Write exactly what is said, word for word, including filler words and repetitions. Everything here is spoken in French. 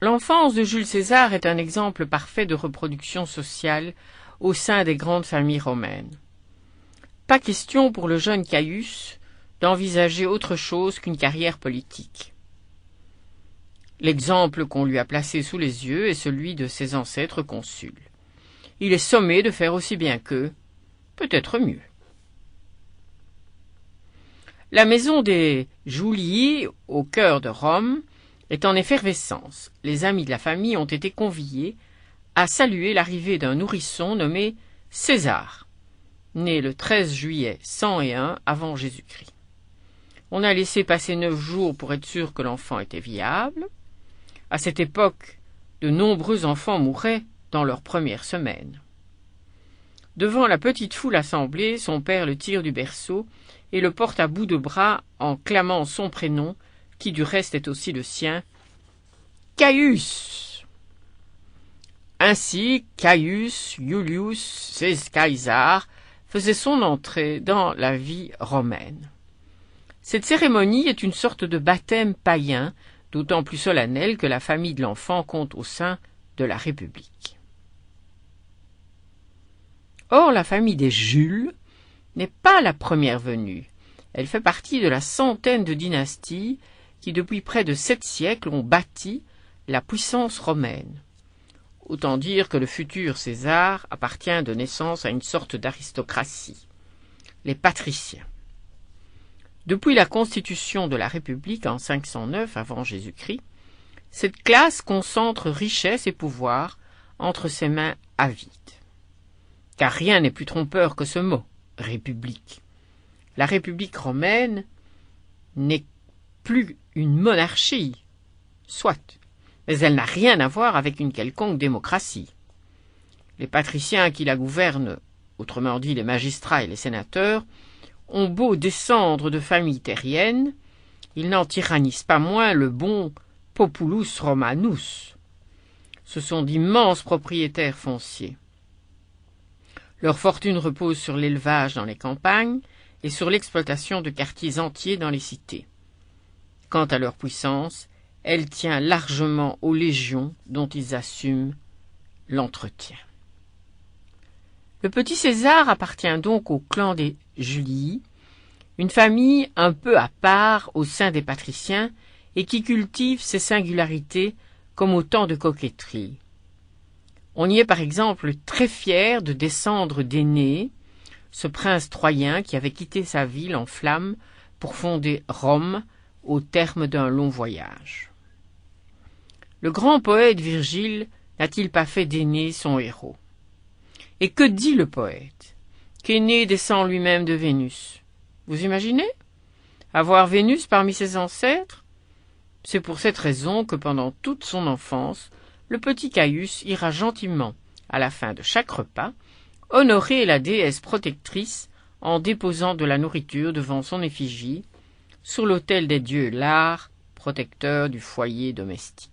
L'enfance de Jules César est un exemple parfait de reproduction sociale au sein des grandes familles romaines. Pas question pour le jeune Caius d'envisager autre chose qu'une carrière politique. L'exemple qu'on lui a placé sous les yeux est celui de ses ancêtres consuls. Il est sommé de faire aussi bien qu'eux, peut-être mieux. La maison des Julii, au cœur de Rome, est en effervescence. Les amis de la famille ont été conviés à saluer l'arrivée d'un nourrisson nommé César, né le treize juillet cent et un avant Jésus-Christ. On a laissé passer neuf jours pour être sûr que l'enfant était viable. À cette époque, de nombreux enfants mouraient dans leur première semaine. Devant la petite foule assemblée, son père le tire du berceau et le porte à bout de bras en clamant son prénom, qui du reste est aussi le sien, Caius. Ainsi, Caius Iulius Caesar faisait son entrée dans la vie romaine. Cette cérémonie est une sorte de baptême païen, d'autant plus solennel que la famille de l'enfant compte au sein de la République. Or, la famille des Jules n'est pas la première venue. Elle fait partie de la centaine de dynasties qui, depuis près de sept siècles, ont bâti la puissance romaine. Autant dire que le futur César appartient de naissance à une sorte d'aristocratie, les patriciens. Depuis la constitution de la République en cinq cent neuf avant Jésus-Christ, cette classe concentre richesse et pouvoir entre ses mains avides. Car rien n'est plus trompeur que ce mot, République. La République romaine n'est plus une monarchie, soit, mais elle n'a rien à voir avec une quelconque démocratie. Les patriciens qui la gouvernent, autrement dit les magistrats et les sénateurs, ont beau descendre de familles terriennes, ils n'en tyrannisent pas moins le bon populus romanus. Ce sont d'immenses propriétaires fonciers. Leur fortune repose sur l'élevage dans les campagnes et sur l'exploitation de quartiers entiers dans les cités. Quant à leur puissance, elle tient largement aux légions dont ils assument l'entretien. Le petit César appartient donc au clan des Julii, une famille un peu à part au sein des patriciens et qui cultive ses singularités comme autant de coquetterie. On y est par exemple très fier de descendre d'Énée, ce prince troyen qui avait quitté sa ville en flammes pour fonder Rome au terme d'un long voyage. Le grand poète Virgile n'a-t-il pas fait d'Énée son héros? Et que dit le poète? Qu'Énée descend lui-même de Vénus. Vous imaginez? Avoir Vénus parmi ses ancêtres? C'est pour cette raison que pendant toute son enfance, le petit Caius ira gentiment, à la fin de chaque repas, honorer la déesse protectrice en déposant de la nourriture devant son effigie, sur l'autel des dieux Lar, protecteur du foyer domestique.